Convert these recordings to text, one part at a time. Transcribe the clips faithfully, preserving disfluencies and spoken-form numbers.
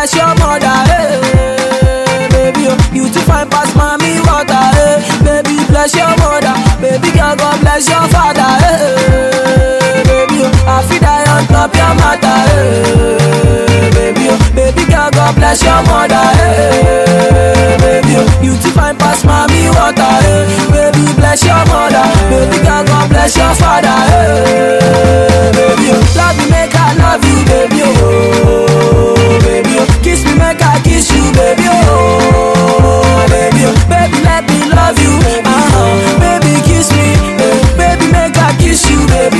bless your mother, hey, baby, oh, you too fine pass mommy water, hey, baby, bless your mother, baby girl, God bless your father, hey, baby, oh, I feel die on top your matter, hey, baby, oh, baby girl, God bless your mother, hey, baby, oh, you too fine pass mommy water, hey, baby, bless your mother, baby girl, God bless your father, hey, baby, oh, love me make I love you, baby, oh, baby, oh, kiss me make I kiss you, baby, oh, baby, oh, baby let me love you, uh-huh, baby kiss me, eh, baby make I kiss you, baby,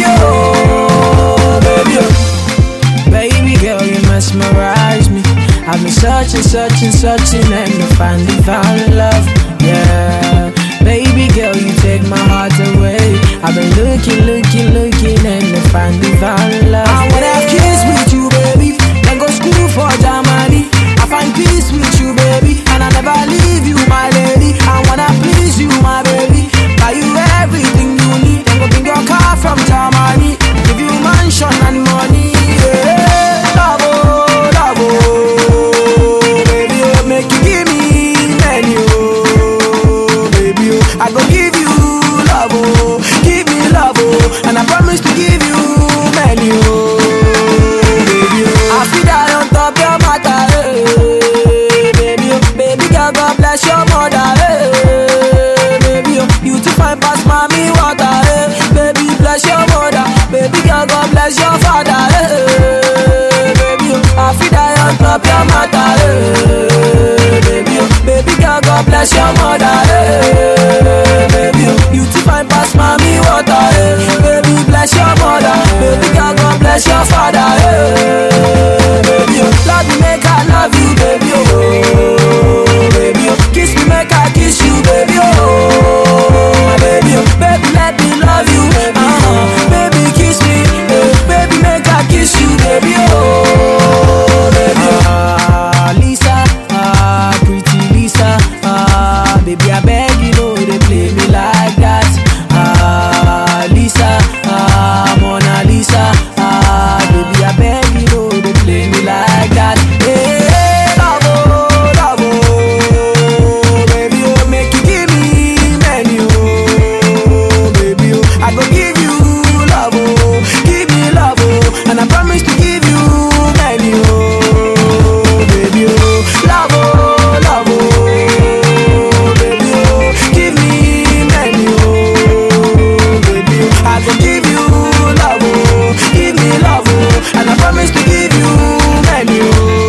oh, baby, oh, baby girl you mesmerize me, I've been searching, searching, searching and to find divine love, yeah, baby girl you take my heart away, I've been looking, looking, looking and to find divine love. I wanna have kiss with you, baby, then go school for Germany. I find peace with you, baby, and I never leave you, my lady. I wanna please you, my baby, buy you everything you need, then go bring your car from Germany, give you mansion and money, yeah. Love, oh, love, oh, baby, oh, make you give me menu, baby, oh, I go give you love, oh, give me love, oh, and I promise to give you menu, baby, oh, I feel die on top your matter, hey, baby, oh, baby girl, God bless your mother, hey, baby, oh, you too fine pass mommy water, hey, baby, bless your mother, baby girl, God bless your father, hey, baby, oh, I feel die on top your matter, hey, baby, oh, baby girl, God bless your mother, hey, baby, oh, you too fine pass mommy water, hey, baby, bless your mother, baby girl, God bless your father, hey, baby, oh, love me make I love you, baby, oh, baby, oh, kiss me make I kiss you, baby, oh, baby, oh, baby let me love you, uh-huh, baby kiss me, eh, baby make I kiss you, baby, oh, baby, oh. Ah, Lisa, ah, pretty Lisa, ah, baby I beg you know they play me like that, ah, Lisa, ah, Mona Lisa, ah, baby I beg you know they play me like that, hey, love, oh, love, oh, baby, oh, make you give me menu, baby, oh, I go give you love, oh, give me love, oh, and I promise to give you menu, baby, oh, love, oh, love, oh, baby, oh, give me menu, baby, oh, I go give you love, oh, give me love, oh, and I promise to give you menu,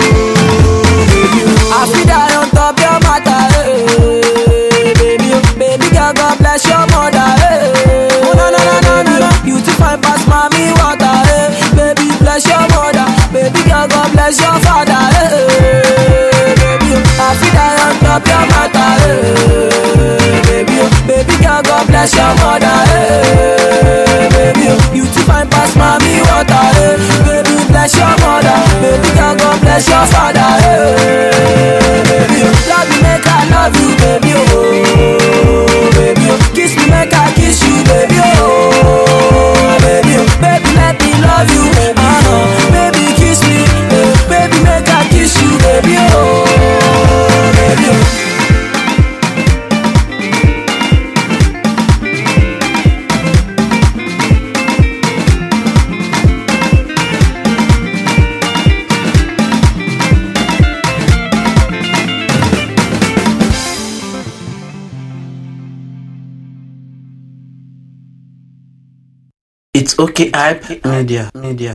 baby, oh, I feel die on top your matter, hey, baby, oh, baby girl, God bless your mother, hey, oh, no, no, no, no, no, no, you too fine pass mommy water, hey, baby, bless your mother, baby girl, God bless your father, hey, baby, oh, I feel die on top your matter, hey, baby, oh, baby girl, God bless your mother, hey, baby, oh, you too fine pass mommy water, hey, baby, bless your mother, baby girl, God bless your father, hey, baby, oh, love me make I love you, baby, oh, baby, oh, kiss me make I kiss you, baby, oh, baby, oh, baby let me love you, uh-huh, baby kiss me, eh, baby make I kiss you, baby, oh, baby, oh. It's okay, hype media, media.